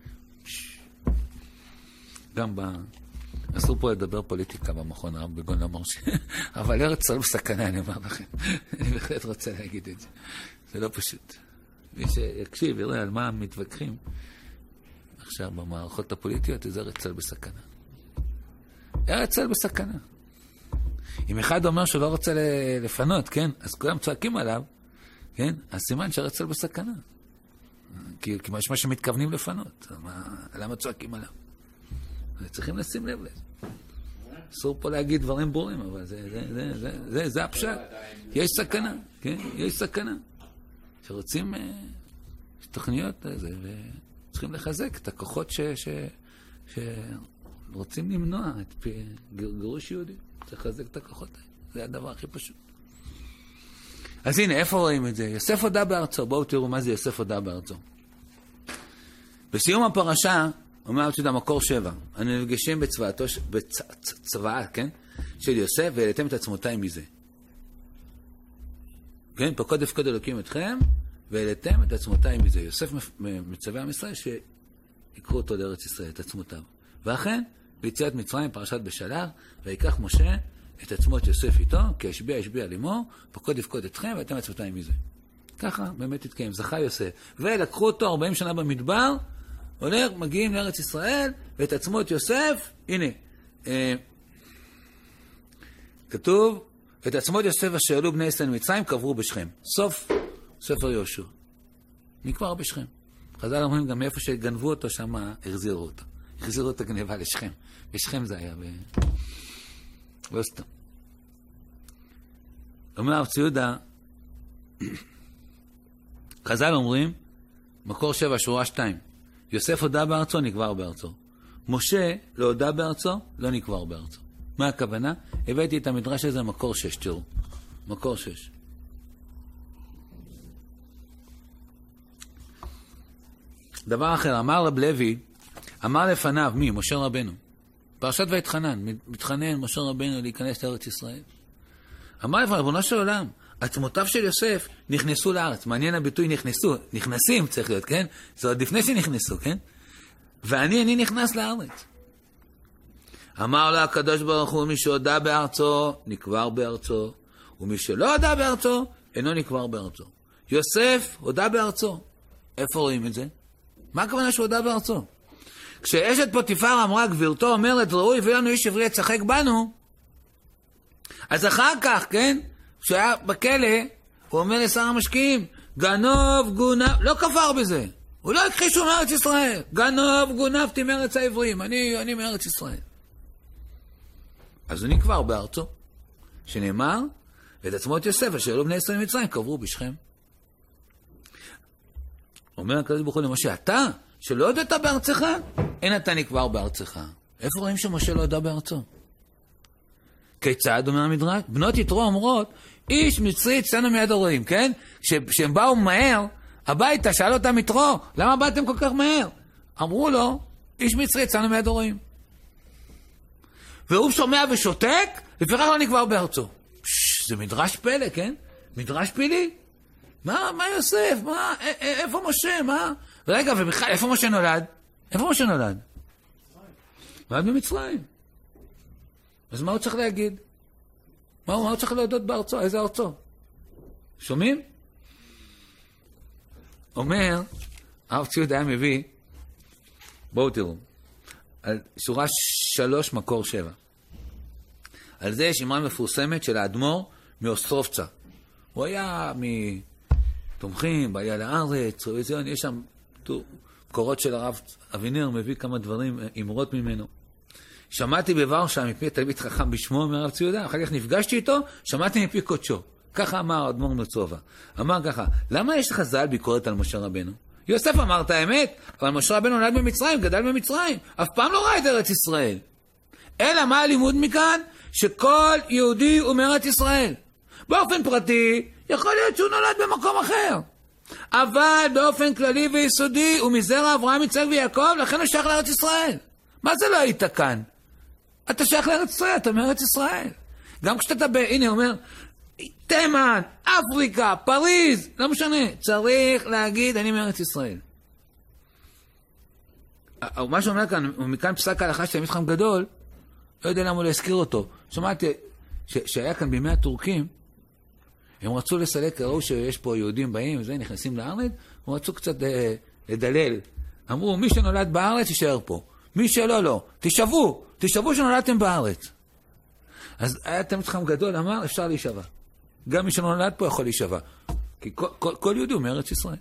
גם ב... אסור פה לדבר פוליטיקה במכון הרב בגון למורשי, אבל ארץ ישראל בסכנה, אני אומר לכם. אני בהחלט רוצה להגיד את זה. זה לא פשוט. מי שיקשיב, יראה על מה מתווכחים עכשיו במערכות הפוליטיות, אז ארץ ישראל בסכנה. ארץ ישראל בסכנה. אם אחד אומר שלא רוצה לפנות, כן? אז כולם צועקים עליו, כן? אז סימן שארץ ישראל בסכנה. כי, כי מה שמתכוונים לפנות. מה, למה צועקים עליו? צריכים לשים לב לזה. אסור פה להגיד דברים ברורים, אבל זה, זה, זה, זה, זה, זה הפשט. יש סכנה, כן? יש סכנה. שרוצים, יש תוכניות לזה, וצריכים לחזק את הכוחות ש, ש, שרוצים למנוע את גירוש יהודי. צריך לחזק את הכוחות האלה. זה הדבר הכי פשוט. אז הנה, איפה רואים את זה? יוסף הודה בארצו. בואו תראו מה זה יוסף הודה בארצו. בסיום הפרשה, אומר את זה המקור שבע, אנו נפגשים בצבאתו, בצבאה, כן? של יוסף, והעליתם את עצמותיים מזה. כן? פקוד הפקוד אלוקים אתכם, והעליתם את עצמותיים מזה. יוסף מצווה עם ישראל שיקחו אותו לארץ ישראל, את עצמותיו. ואכן, ביציאת מצרים, פרשת בשלח, ויקח משה את עצמות יוסף איתו, כי השביע השביע לימו, פקוד הפקוד אתכם, והעליתם את עצמותיים מזה. ככה באמת התקיים, זכה יוסף. ולקחו אותו ארבעים שנה במדבר, הולך, מגיעים לארץ ישראל, ואת עצמות יוסף, הנה, אה, כתוב, את עצמות יוסף אשר עלו בני ישראל ממצרים, קברו בשכם. סוף ספר יהושע. נקבר בשכם. חז"ל אומרים גם מאיפה שגנבו אותו, שם החזירו אותו. החזירו אותו גניבה לשכם. בשכם זה היה, ב... לא סתם. אומר הרב צבי יהודה, חז"ל אומרים, מקור שבע, שורה שתיים. יוסף הודה בארצו, נקבר בארצו. משה לא הודה בארצו, לא נקבר בארצו. מה הכוונה? הבאתי את המדרש הזה מקור שש, תראו. מקור שש. דבר אחר, אמר רב לוי, אמר לפניו, מי? משה רבנו. פרשת ויתחנן, מתחנן משה רבנו להיכנס לארץ ישראל. אמר לפניו, ריבונו של עולם, עצמותיו של יוסף נכנסו לארץ. מעניין הביטוי נכנסו, נכנסים צריך להיות, כן? זה עוד לפני שנכנסו, כן? ואני, אני נכנס לארץ. אמר לה הקדוש ברוך הוא, מי שהודה בארצו, נקבר בארצו, ומי שלא הודה בארצו, אינו נקבר בארצו. יוסף הודה בארצו. איפה רואים את זה? מה הכוונה שהודה בארצו? כשאשת פוטיפר אמרה, גבירתו אומרת, ראוי הביא לנו איש עברי יצחק בנו, אז אחר כך, כן? כשהיה בכלא, הוא אומר לשר המשקיעים, גנוב, גונב, לא כפר בזה. הוא לא הכחישו מארץ ישראל. גנוב, גונבתי מארץ העברים. אני, אני מארץ ישראל. אז הוא נקבר בארצו, שנאמר, ואת עצמות יוסף, אשר עלו בני ישראל ממצרים, קברו בשכם. אומר הקדוש ברוך הוא למשה, אתה, שלא הודעת בארצך, אין אתה נקבר בארצך. איפה רואים שמשה לא הודע בארצו? כיצד, אומר המדרש? בנות יתרו אומרות, איש מצרי אצלנו מיד הרועים, כן? כשהם באו מהר, הביתה, שאל אותם יתרו, למה באתם כל כך מהר? אמרו לו, איש מצרי אצלנו מיד הרועים. והוא שומע ושותק, לפיכך לא נקבר בארצו. זה מדרש פלא, כן? מדרש פילי? מה, מה יוסף? מה, א- א- איפה משה? מה? רגע, ובכלל, איפה משה נולד? איפה משה נולד? נולד במצרים. אז מה הוא צריך להגיד? מה הוא, מה הוא צריך להודות בארצו? איזה ארצו? שומעים? אומר, הרב ציוד היה מביא, בואו תראו, על שורה שלוש מקור שבע. על זה יש אמרה מפורסמת של האדמו"ר מאוסטרובצה. הוא היה מתומכים, בעיה לארץ, יש שם מקורות של הרב אבינר, מביא כמה דברים, אמרות ממנו. שמעתי בוורשה מפי תלמיד חכם בשמו, אומר הרב ציודה, אחר כך נפגשתי איתו, שמעתי מפי קודשו. ככה אמר האדמו"ר מצובה. אמר ככה, למה יש לך ז"ל ביקורת על משה רבנו? יוסף אמר את האמת, אבל משה רבנו נולד במצרים, גדל במצרים, אף פעם לא ראה את ארץ ישראל. אלא מה הלימוד מכאן? שכל יהודי הוא מארץ ישראל. באופן פרטי, יכול להיות שהוא נולד במקום אחר. אבל באופן כללי ויסודי, הוא מזרע אברהם, יצחק ויעקב, לכן הוא שייך לארץ ישראל. מה זה לא היית כאן? אתה שייך לארץ ישראל, אתה מארץ ישראל. גם כשאתה בא, הנה הוא אומר, תימן, אפריקה, פריז, לא משנה, צריך להגיד אני מארץ ישראל. מה שאומר כאן, מכאן פסק ההלכה של תלמיד חכם גדול, לא יודע למה הוא לא הזכיר אותו. שמעתי שהיה כאן בימי הטורקים, הם רצו לסלק, ראו שיש פה יהודים באים, וזה, נכנסים לארץ, הם רצו קצת לדלל. אמרו, מי שנולד בארץ יישאר פה. מי שלא, לא. תשבו, תשבו שנולדתם בארץ. אז היה תלמיד חכם גדול, אמר, אפשר להישבע. גם מי שנולד פה יכול להישבע. כי כל, כל, כל יהודי הוא מארץ ישראל.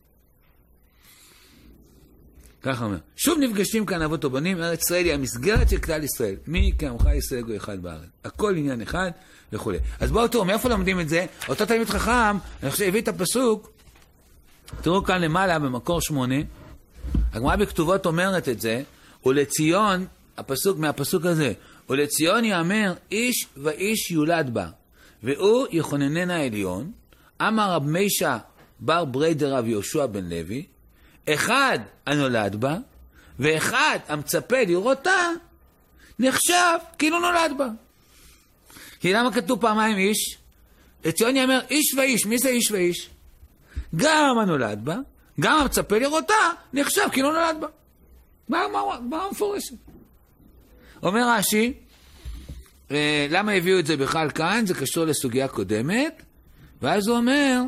ככה אומר. שוב נפגשים כאן אבות ובנים, ארץ ישראל היא המסגרת של כלל ישראל. מי כעמך ישראל הוא אחד בארץ. הכל עניין אחד וכו'. אז בואו תראו, מאיפה לומדים את זה? אותו תלמיד חכם, אני חושב, הביא את הפסוק, תראו כאן למעלה במקור שמונה, הגמרא בכתובות אומרת את זה, ולציון, הפסוק מהפסוק הזה, ולציון יאמר איש ואיש יולד בה, והוא יכונננה העליון, אמר רב מישה בר בריידר רב יהושע בן לוי, אחד הנולד בה, ואחד המצפה לראותה, נחשב כאילו נולד בה. כי למה כתוב פעמיים איש? לציון יאמר איש ואיש, מי זה איש ואיש? גם הנולד בה, גם המצפה לראותה, נחשב כאילו נולד בה. מה, מה, מה המפורשת? אומר רש"י, למה הביאו את זה בכלל כאן? זה קשור לסוגיה קודמת, ואז הוא אומר,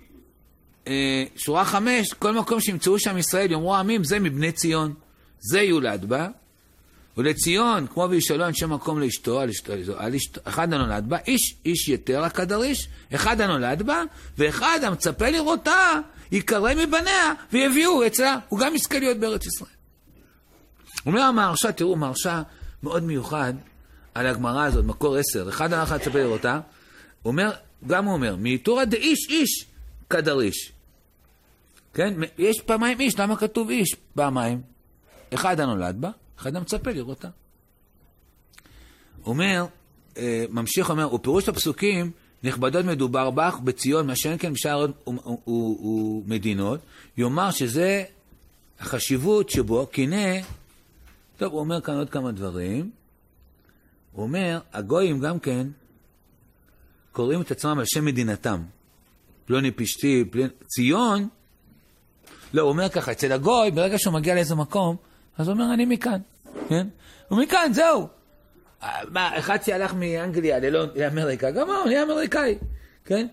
שורה חמש, כל מקום שימצאו שם ישראל, יאמרו עמים, זה מבני ציון, זה יולד בה, ולציון, כמו וישאלו אנשי מקום לאשתו, על אשתו, על אשתו, אחד הנולד בה, איש, איש יתר הקדריש, אחד הנולד בה, ואחד המצפה לראותה, יקרא מבניה, ויביאו אצלה, הוא גם יזכה להיות בארץ ישראל. הוא אומר המהרש"א, תראו, מהרש"א מאוד מיוחד על הגמרא הזאת, מקור עשר, אחד הלכה לצפה לראותה, הוא אומר, גם הוא אומר, מאיתורא דאיש איש קדריש. כן? יש פעמיים איש, למה כתוב איש פעמיים? אחד הנולד בה, אחד המצפה לראותה. הוא אומר, ממשיך אומר, ופירוש הפסוקים, נכבדות מדובר בך בציון, מה שאין כן בשאר ומדינות, יאמר שזה החשיבות שבו, כי הנה, טוב, הוא אומר כאן עוד כמה דברים, הוא אומר, הגויים גם כן, קוראים את עצמם על שם מדינתם. פלוני פשתי, פלוני, ציון, לא, הוא אומר ככה, אצל הגוי, ברגע שהוא מגיע לאיזה מקום, אז הוא אומר, אני מכאן, כן? הוא מכאן, זהו. מה, אחד שהלך מאנגליה לאמריקה, גם הוא, אני אמריקאי, כן?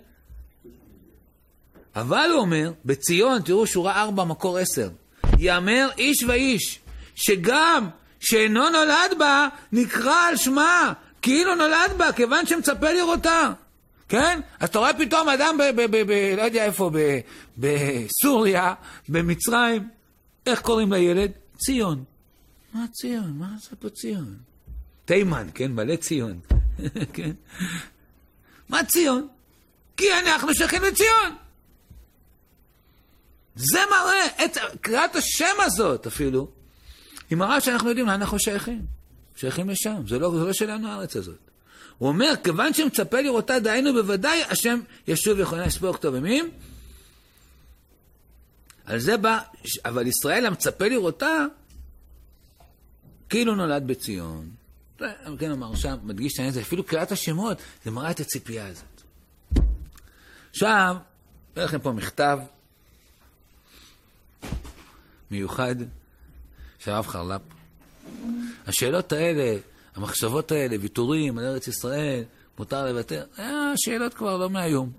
אבל הוא אומר, בציון, תראו שורה ארבע, מקור עשר, יאמר איש ואיש, שגם שאינו נולד בה, נקרא על שמה, כאילו נולד בה, כיוון שמצפה לראותה. כן? אז אתה רואה פתאום אדם ב... ב, ב, ב לא יודע איפה, ב, בסוריה, במצרים, איך קוראים לילד? ציון. מה ציון? מה זה פה ציון? תימן, כן? מלא ציון. כן? מה ציון? כי אנחנו שייכים לציון. זה מראה, את קריאת השם הזאת אפילו, היא מראה שאנחנו יודעים לאן אנחנו שייכים. שייכים לשם, זה לא, זה לא שלנו הארץ הזאת. הוא אומר, כיוון שמצפה לראותה, דהיינו בוודאי, השם ישוב ויכולה לספור כתובים. על זה בא, אבל ישראל המצפה לראותה, כאילו נולד בציון. כן, אמר שם, מדגיש שאני את זה, אפילו קריאת השמות, זה מראה את הציפייה הזאת. עכשיו, יש לכם פה מכתב מיוחד של הרב חרל"פ. השאלות האלה, המחשבות האלה, ויתורים על ארץ ישראל, מותר לוותר, השאלות כבר לא מהיום.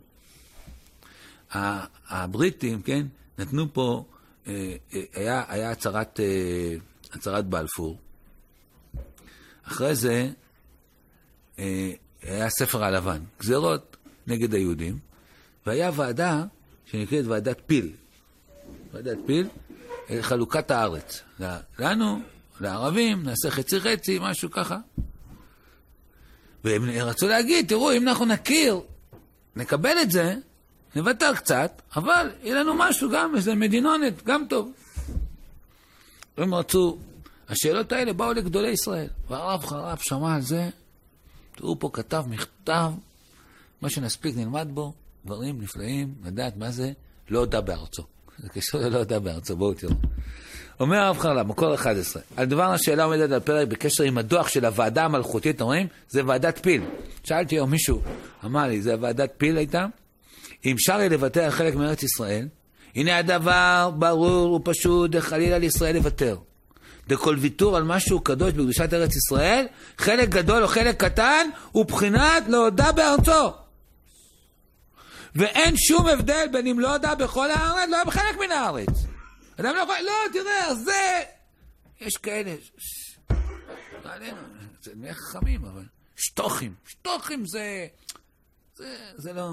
הבריטים, כן, נתנו פה, היה, היה הצהרת, הצהרת בלפור. אחרי זה היה ספר הלבן, גזירות נגד היהודים, והיה ועדה שנקראת ועדת פיל. ועדת פיל, חלוקת הארץ. לנו, לערבים, נעשה חצי חצי, משהו ככה. והם רצו להגיד, תראו, אם אנחנו נכיר, נקבל את זה, נוותר קצת, אבל יהיה לנו משהו גם, איזה מדינונת, גם טוב. הם רצו, השאלות האלה באו לגדולי ישראל. והרב חרל"פ שמע על זה, תראו פה כתב מכתב, מה שנספיק נלמד בו, דברים נפלאים, לדעת מה זה, לא הודע בארצו. זה קשור ללא הודע בארצו, בואו תראו. אומר הרב חרל"פ, מקור אחד עשרה, על דבר השאלה עומדת על פרק בקשר עם הדוח של הוועדה המלכותית, אומרים, זה ועדת פיל. שאלתי היום מישהו, אמר לי, זה ועדת פיל הייתה? אם שרי לוותר חלק מארץ ישראל, הנה הדבר ברור ופשוט, חלילה לישראל לוותר. דכל ויתור על משהו קדוש בקדושת ארץ ישראל, חלק גדול או חלק קטן, הוא בחינת לא הודע בארצו. ואין שום הבדל בין אם לא הודע בכל הארץ, לא בחלק מן הארץ. אדם לא יכול, לא, תראה, זה... יש כאלה... לא עלינו, זה מי חכמים, אבל... שטוחים, שטוחים זה... זה, זה לא...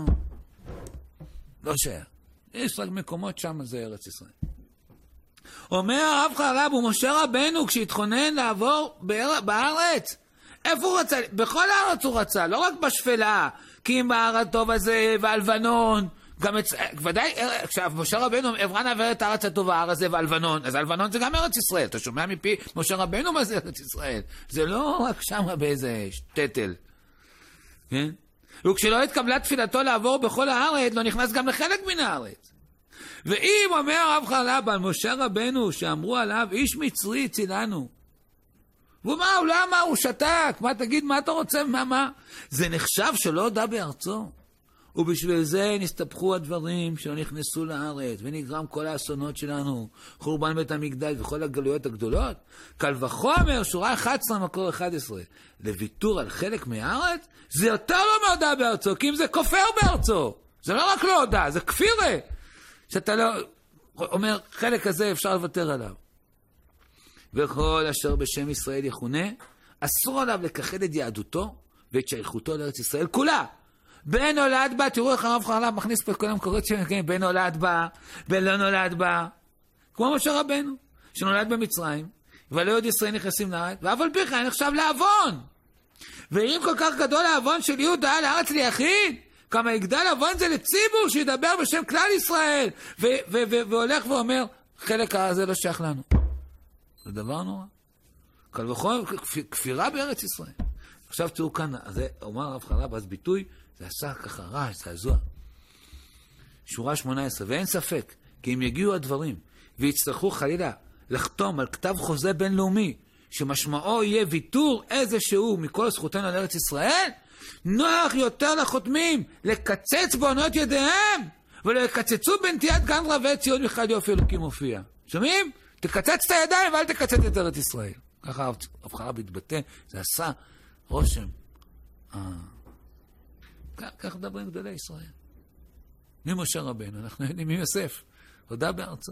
לא שייך. יש רק מקומות שם, זה ארץ ישראל. אומר הרב חרל"פ ומשה רבנו כשהתכונן לעבור בארץ, איפה הוא רצה? בכל הארץ הוא רצה, לא רק בשפלה, כי אם בהר הטוב הזה והלבנון, גם את... ודאי, עכשיו, משה רבנו, אברהם עבר את הארץ הטובה, הר הזה והלבנון, אז הלבנון זה גם ארץ ישראל, אתה שומע מפי משה רבנו מה זה ארץ ישראל? זה לא רק שם באיזה שטטל, כן? וכשלא התקבלה תפילתו לעבור בכל הארץ, לא נכנס גם לחלק מן הארץ. ואם אומר הרב חרל"פ על משה רבנו שאמרו עליו איש מצרי הצילנו, והוא מה, הוא לא אמר, הוא שתק, מה תגיד, מה אתה רוצה, מה, מה? זה נחשב שלא הודע בארצו, ובשביל זה נסתפחו הדברים שלא נכנסו לארץ, ונגרם כל האסונות שלנו, חורבן בית המקדש וכל הגלויות הגדולות. קל וחומר, שורה אחת עשרה מקור אחד עשרה, לוויתור על חלק מהארץ, זה יותר לא מהודע בארצו, כי אם זה כופר בארצו, זה לא רק לא הודע, זה כפירה. שאתה לא אומר, חלק הזה אפשר לוותר עליו. וכל אשר בשם ישראל יכונה, אסור עליו לכחד את יהדותו ואת שייכותו לארץ ישראל כולה. בן נולד בה, תראו איך הרב חרל"פ מכניס פה את כל המקורות שלנו, כן, בן נולד בה, בן לא נולד בה, כמו משה רבנו, שנולד במצרים, ולא עוד ישראל נכנסים לארץ, ואף על פי כן נחשב לעוון. ואם כל כך גדול העוון של יהודה לארץ ליחיד, כמה יגדל עוון זה לציבור שידבר בשם כלל ישראל, ו- ו- ו- והולך ואומר, חלק הזה לא שייך לנו. זה דבר נורא. קל וחומר, כפירה בארץ ישראל. עכשיו תראו כאן, זה אומר הרב חרל"פ, אז ביטוי, זה עשה ככה רעש, זעזוע. שורה שמונה עשרה, ואין ספק, כי אם יגיעו הדברים, ויצטרכו חלילה לחתום על כתב חוזה בינלאומי, שמשמעו יהיה ויתור איזשהו מכל זכותנו על ארץ ישראל, נוח יותר לחותמים לקצץ בעונות ידיהם, ולא יקצצו בנטיית גן רבי ציון בכלל יופי אלוקים מופיע. שומעים? תקצץ את הידיים ואל תקצץ את ארץ ישראל. ככה הרב חרל"פ התבטא, זה עשה רושם. כך מדברים גדולי ישראל. ממשה רבנו, אנחנו יודעים מיוסף, הודע בארצו.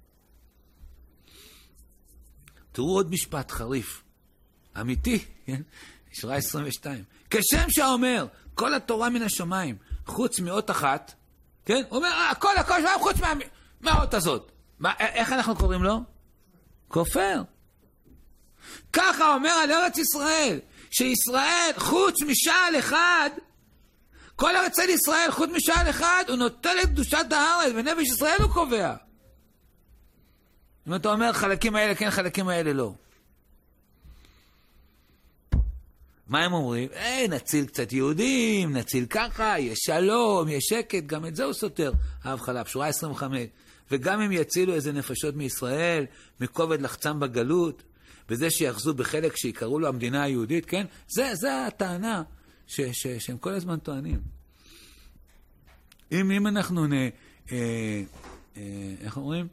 תראו עוד משפט חריף, אמיתי, כן? שורה עשרים ושתיים. כשם שאומר, כל התורה מן השמיים, חוץ מאות אחת, כן? הוא אומר, הכל, הכל שמיים, חוץ מה, מהאות הזאת. מה, איך אנחנו קוראים לו? כופר. ככה אומר על ארץ ישראל, שישראל, חוץ משעל אחד, כל ארץ ישראל, חוץ משעל אחד, הוא נוטל את קדושת הארץ, ונפש ישראל הוא קובע. אם אתה אומר, חלקים האלה כן, חלקים האלה לא. מה הם אומרים? אה, נציל קצת יהודים, נציל ככה, יש שלום, יש שקט, גם את זה הוא סותר. אהב חלב, שורה עשרים וחמש. וגם אם יצילו איזה נפשות מישראל, מכובד לחצם בגלות, בזה שיחזו בחלק שיקראו לו המדינה היהודית, כן? זה, זה הטענה ש, ש, שהם כל הזמן טוענים. אם, אם אנחנו נ... אה, אה, איך אומרים?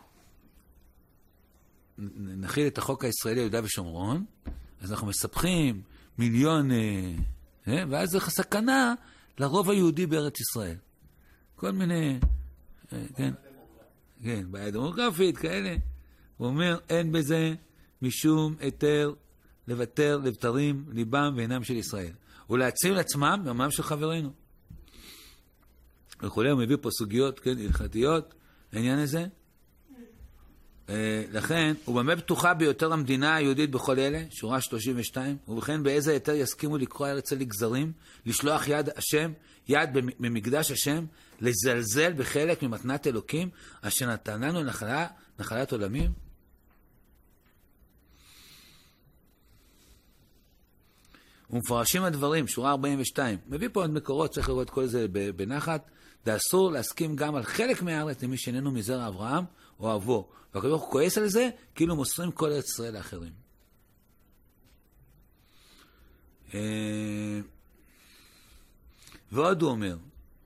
נכיל את החוק הישראלי יהודה ושומרון, אז אנחנו מספחים מיליון, אה, אה, ואז זה סכנה לרוב היהודי בארץ ישראל. כל מיני, אה, כן, כן, בעיה דמוגרפית, כאלה. הוא אומר, אין בזה משום היתר לוותר לבתרים ליבם ועינם של ישראל. ולהציל עצמם יומם של חברינו. וכולי, הוא מביא פה סוגיות, כן, הלכתיות, לעניין הזה. לכן, ובמה בטוחה ביותר המדינה היהודית בכל אלה, שורה שלושים ושתיים, ובכן באיזה היתר יסכימו לקרוא ארץ לגזרים, לשלוח יד השם, יד במקדש השם, לזלזל בחלק ממתנת אלוקים, אשר נתן לנו נחלה, נחלת עולמים? ומפרשים הדברים, שורה ארבעים ושתיים, מביא פה עוד מקורות, צריך לראות כל זה בנחת, ואסור להסכים גם על חלק מהארץ למי שאיננו מזרע אברהם או אבו. והקדוש ברוך הוא כועס על זה, כאילו מוסרים כל ארץ ישראל לאחרים. ועוד הוא אומר,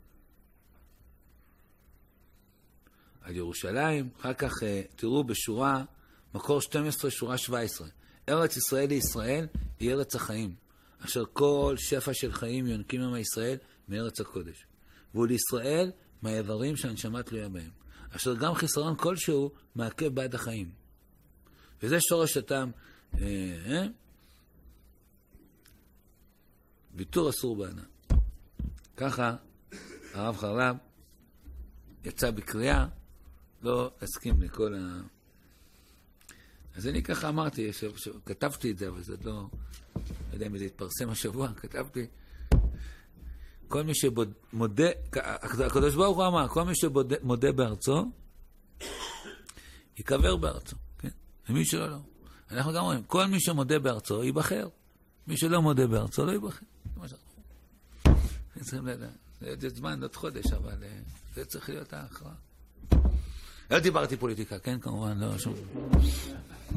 על ירושלים, אחר כך תראו בשורה, מקור שתים עשרה, שורה שבע עשרה. ארץ ישראל לישראל היא ארץ החיים, אשר כל שפע של חיים יונקים עם ישראל מארץ הקודש. והוא לישראל מהאיברים שהנשמה תלויה בהם. אשר גם חיסרון כלשהו מעכב בעד החיים. וזה שורש הטעם. אה, אה? ויתור אסור בענה. ככה הרב חרל"פ יצא בקריאה, לא הסכים לכל ה... אז אני ככה אמרתי, ש... ש... כתבתי את זה, אבל זה לא... לא יודע אם זה התפרסם השבוע, כתבתי. כל מי שמודה, הקדוש ברוך הוא אמר, כל מי שמודה בארצו, יקבר בארצו, כן? ומי שלא לא. אנחנו גם אומרים, כל מי שמודה בארצו ייבחר. מי שלא מודה בארצו לא ייבחר. זה מה שאנחנו אומרים. צריכים לדעת. זה זמן, עוד חודש, אבל זה צריך להיות ההכרעה. לא דיברתי פוליטיקה, כן? כמובן, לא שום...